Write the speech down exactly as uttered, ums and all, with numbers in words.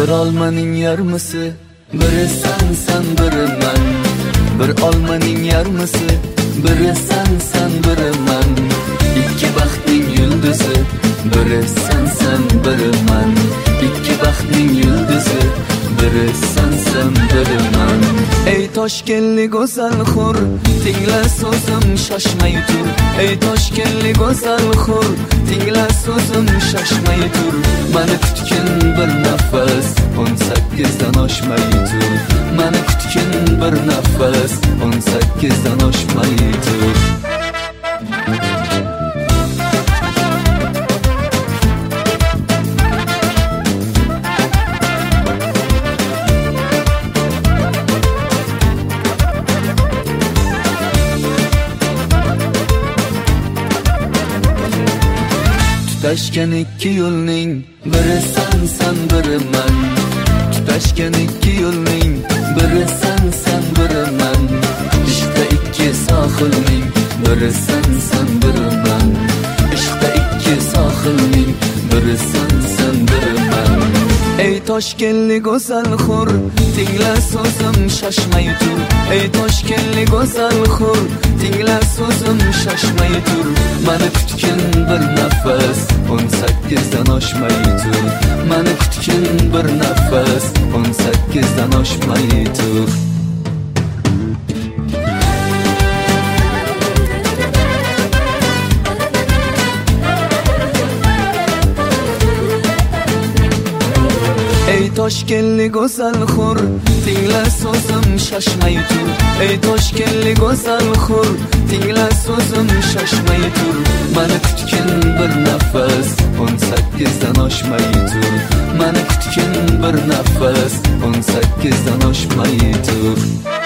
Bir olmaning yarmisi, biri sensen biri men. Bir olmaning yarmisi, biri sensen biri men. İki baxtning yulduzi, biri sensen biri men. İki baxtning yulduzi, biri sensen biri men. Ey Toshkentli go'zal xur, tingla so'zim shoshmay tur. Ey Toshkentli go'zal xur, tingla so'zim shoshmay tur. Mani kutgin bir nafas, o'n sakkizdan oshmay tur. Mani kutgin bir nafas, o'n sakkizdan oshmay tur. Tutashgan ikki yo'lning biri sensen biri men. Tutashgan ikki yo'lning biri sensen biri men. İşte ikki sohilning biri sensen biri men. İşte ikki sohilning biri sensen biri men. Ey Toshkentli go'zal xur, tingla so'zim shoshmay tur. Ey Toshkentli go'zal xur, tingla so'zim shoshmay tur. Mani kutgin bir nafas, o'n sakkizdan oshmay tur. Mani kutgin bir nafas, o'n sakkizdan oshmay tur. Ey Toshkentli go'zal xur, tingla so'zim shoshmay tur. Ey Toshkentli go'zal xur, tingla so'zim shoshmay tur. Mani kutgin bir nafas, o'n sakkizdan oshmay tur. Mani kutgin bir nafas, o'n sakkizdan oshmay tur.